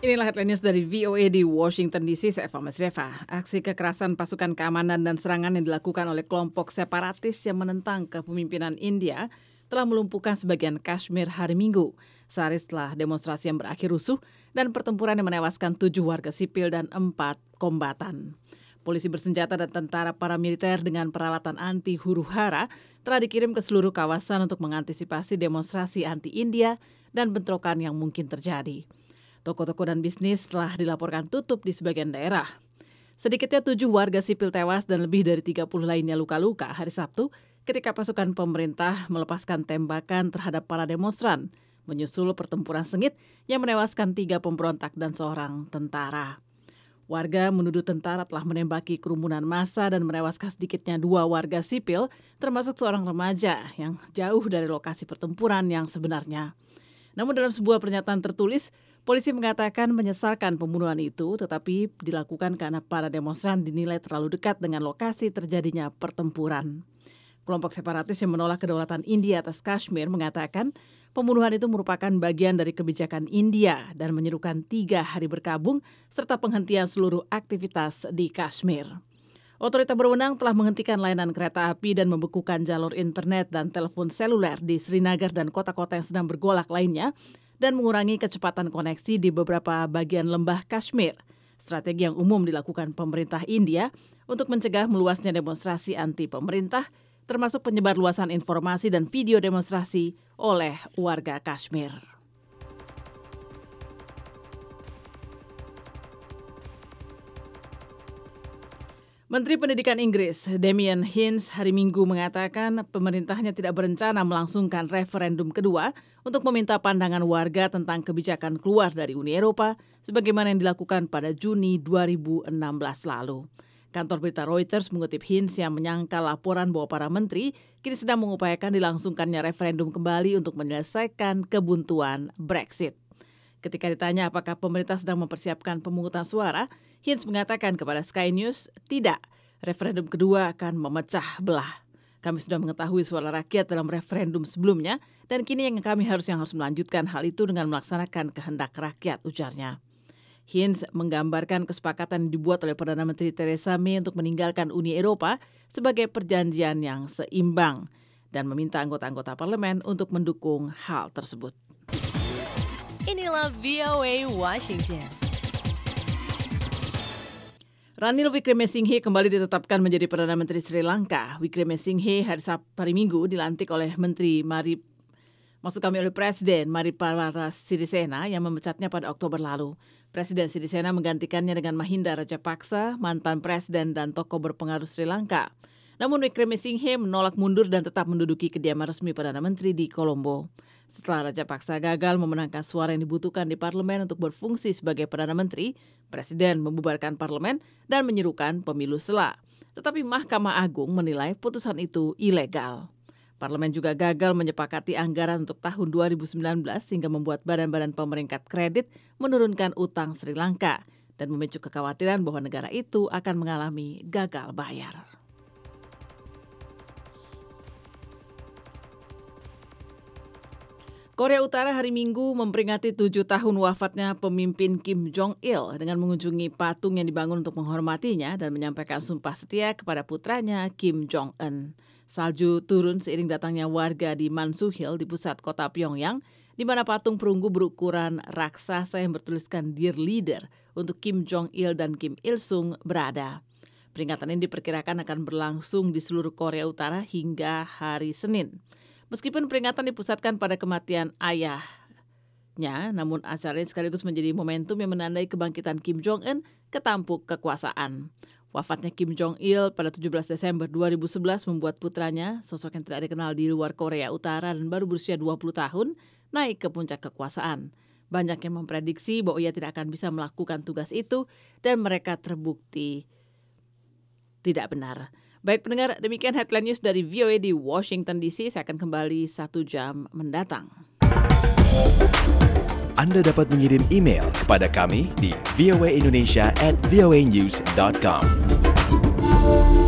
Inilah headline news dari VOA di Washington DC, saya Eva Masreva. Aksi kekerasan pasukan keamanan dan serangan yang dilakukan oleh kelompok separatis yang menentang kepemimpinan India telah melumpuhkan sebagian Kashmir hari Minggu, sehari setelah demonstrasi yang berakhir rusuh dan pertempuran yang menewaskan 7 warga sipil dan 4 kombatan. Polisi bersenjata dan tentara paramiliter dengan peralatan anti huru-hara telah dikirim ke seluruh kawasan untuk mengantisipasi demonstrasi anti-India dan bentrokan yang mungkin terjadi. Toko-toko dan bisnis telah dilaporkan tutup di sebagian daerah. Sedikitnya 7 warga sipil tewas dan lebih dari 30 lainnya luka-luka hari Sabtu ketika pasukan pemerintah melepaskan tembakan terhadap para demonstran, menyusul pertempuran sengit yang menewaskan 3 pemberontak dan seorang tentara. Warga menuduh tentara telah menembaki kerumunan massa dan menewaskan sedikitnya 2 warga sipil, termasuk seorang remaja yang jauh dari lokasi pertempuran yang sebenarnya. Namun dalam sebuah pernyataan tertulis, polisi mengatakan menyesalkan pembunuhan itu, tetapi dilakukan karena para demonstran dinilai terlalu dekat dengan lokasi terjadinya pertempuran. Kelompok separatis yang menolak kedaulatan India atas Kashmir mengatakan pembunuhan itu merupakan bagian dari kebijakan India dan menyerukan 3 hari berkabung serta penghentian seluruh aktivitas di Kashmir. Otoritas berwenang telah menghentikan layanan kereta api dan membekukan jalur internet dan telepon seluler di Srinagar dan kota-kota yang sedang bergolak lainnya dan mengurangi kecepatan koneksi di beberapa bagian lembah Kashmir. Strategi yang umum dilakukan pemerintah India untuk mencegah meluasnya demonstrasi anti pemerintah, termasuk penyebar luasan informasi dan video demonstrasi oleh warga Kashmir. Menteri Pendidikan Inggris, Damien Hinds, hari Minggu mengatakan pemerintahnya tidak berencana melangsungkan referendum kedua untuk meminta pandangan warga tentang kebijakan keluar dari Uni Eropa sebagaimana yang dilakukan pada Juni 2016 lalu. Kantor berita Reuters mengutip Hinds yang menyangkal laporan bahwa para menteri kini sedang mengupayakan dilangsungkannya referendum kembali untuk menyelesaikan kebuntuan Brexit. Ketika ditanya apakah pemerintah sedang mempersiapkan pemungutan suara, Hinds mengatakan kepada Sky News, tidak, referendum kedua akan memecah belah. Kami sudah mengetahui suara rakyat dalam referendum sebelumnya, dan kini yang harus melanjutkan hal itu dengan melaksanakan kehendak rakyat, ujarnya. Hinds menggambarkan kesepakatan yang dibuat oleh Perdana Menteri Theresa May untuk meninggalkan Uni Eropa sebagai perjanjian yang seimbang dan meminta anggota-anggota parlemen untuk mendukung hal tersebut. Inilah VOA Washington. Ranil Wickremesinghe kembali ditetapkan menjadi Perdana Menteri Sri Lanka. Wickremesinghe hari Minggu dilantik oleh oleh Presiden Mahripala Sirisena yang memecatnya pada Oktober lalu. Presiden Sirisena menggantikannya dengan Mahinda Rajapaksa, mantan presiden dan tokoh berpengaruh Sri Lanka. Namun Wickremesinghe menolak mundur dan tetap menduduki kediaman resmi Perdana Menteri di Colombo. Setelah Rajapaksa gagal memenangkan suara yang dibutuhkan di parlemen untuk berfungsi sebagai Perdana Menteri, Presiden membubarkan parlemen dan menyerukan pemilu sela. Tetapi Mahkamah Agung menilai putusan itu ilegal. Parlemen juga gagal menyepakati anggaran untuk tahun 2019 sehingga membuat badan-badan pemeringkat kredit menurunkan utang Sri Lanka dan memicu kekhawatiran bahwa negara itu akan mengalami gagal bayar. Korea Utara hari Minggu memperingati 7 tahun wafatnya pemimpin Kim Jong-il dengan mengunjungi patung yang dibangun untuk menghormatinya dan menyampaikan sumpah setia kepada putranya Kim Jong-un. Salju turun seiring datangnya warga di Mansu Hill di pusat kota Pyongyang, di mana patung perunggu berukuran raksasa yang bertuliskan Dear Leader untuk Kim Jong-il dan Kim Il-sung berada. Peringatan ini diperkirakan akan berlangsung di seluruh Korea Utara hingga hari Senin. Meskipun peringatan dipusatkan pada kematian ayahnya, namun acara ini sekaligus menjadi momentum yang menandai kebangkitan Kim Jong-un ke tampuk kekuasaan. Wafatnya Kim Jong-il pada 17 Desember 2011 membuat putranya, sosok yang tidak dikenal di luar Korea Utara dan baru berusia 20 tahun, naik ke puncak kekuasaan. Banyak yang memprediksi bahwa ia tidak akan bisa melakukan tugas itu dan mereka terbukti tidak benar. Baik pendengar, demikian headline news dari VOA di Washington DC. Saya akan kembali 1 jam mendatang. Anda dapat mengirim email kepada kami di voaindonesia@voanews.com.